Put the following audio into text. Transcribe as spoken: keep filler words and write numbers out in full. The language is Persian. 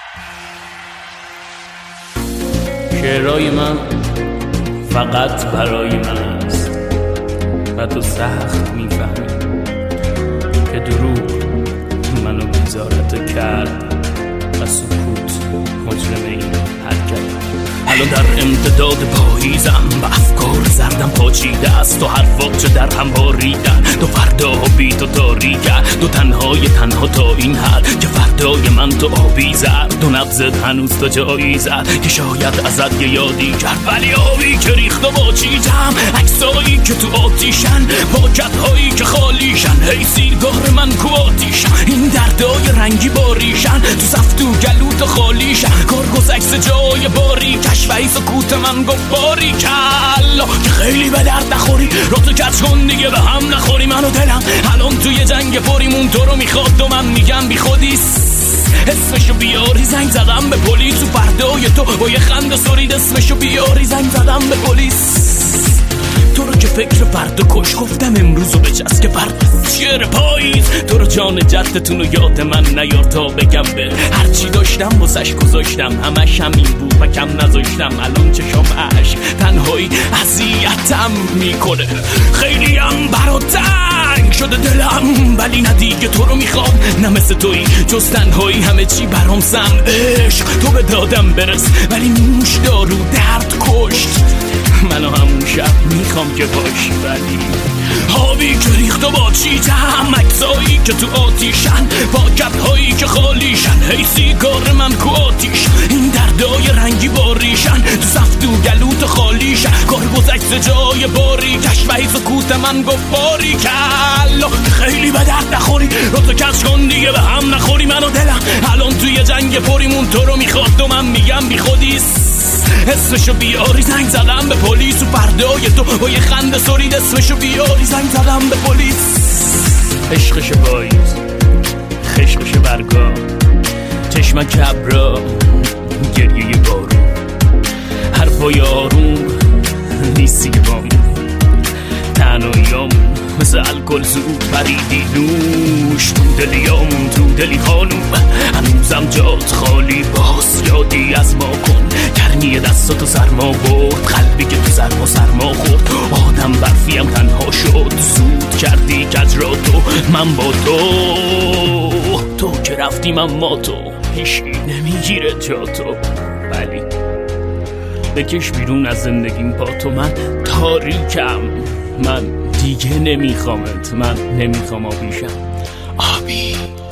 شعرهای من فقط برای من است و تو سخت میفهمی که دروغ منو بیزارت کرد و سکوت مجرم این حرکت. الان در امتداد پاییزم، به افکار زردم پاچیده است و حرفات چه در هم باریدن. دو فردا بی تو تاریکن، دو تنهای تنها تا این حد که فردای من تو آبی زد. دو نبضت هنوز تا جایی زد که شاید ازت یه یادی کرد، ولی آبی که ریخت و با چیجم، عکسایی که تو آتیشن، پاکتهایی که خالیشن، هی سیگار من کو آتیشن، این دردای رنگی باریشن، تو سفت و گلوت خالیشن، کارگوز عکس جای باری کشفهی سکوت من گفت باری کلا که خیلی به درد نخوری، رو تو کچ کن دیگه به هم نخوری. من و دلم الان توی جنگ پریمون تو رو میخواد و من میگم بی خودیست. اسمشو بیاری زنگ زدم به پلیس و فردای تو با یه خنده سرید. اسمشو بیاری زنگ زدم به پلیس، تو رو که فکر فردا کش گفتم امروزو بچست که فردا شعر پاییز. تو رو جان جدتون و یاد من نیار تا بگم به هرچی داشتم واسش گذاشتم، همش همین بود و کم نذاشتم. الان چشام عشق تنهایی اذیتم میکنه، خیلی هم برات تنگ شده دلم، ولی نه دیگه تو رو میخوام، نه مثل تویی جز تنهایی همه چی برام سم. عشق تو به دادم برس ولی نوش دارو درد کشت منو همون شب میخوام که باشی، ولی آبی که ریخت و با چیجم، عکسایی که تو آتیشن، پاکتهایی که خالیشن، هی سیگار من کو آتیش، این دردای رنگی باریشن، تو سفت و گلوت خالیشن، کارگوز عکس جای باری کشفهی سکوت من گفت باری کلا که خیلی به درد نخوری، رو تو کچ کن دیگه به هم نخوری. من و دلم الان توی جنگ پریمون تو رو میخواد و من میگم بی خودیست. اسمشو بیاری زنگ زدم به پلیس و فردای تو با یه خنده سرید. اسمشو بیاری زنگ زدم به پلیس. عشقش پاییز، خشقش برگا، چشمک ابرا، گریه بارون، حرفای آروم نیستی که بامون، تنهاییامون مثل الکل زود پریدی نوش تو دلیامون، تو دلی خانوم هنوزم جات خالی، باز یادی از ما کن، گرمی دستاتو سرما برد، قلبی که تو سرما سرما خورد، آدم برفیم تنها شد، زود کردی کج را تو من با تو، تو که رفتی من ما تو هیچی نمیگیره جا تو، ولی بکش بیرون از زندگیم با تو، من تاریکم، من دیگه نمیخوامت، من نمیخوام آبیشم آبی.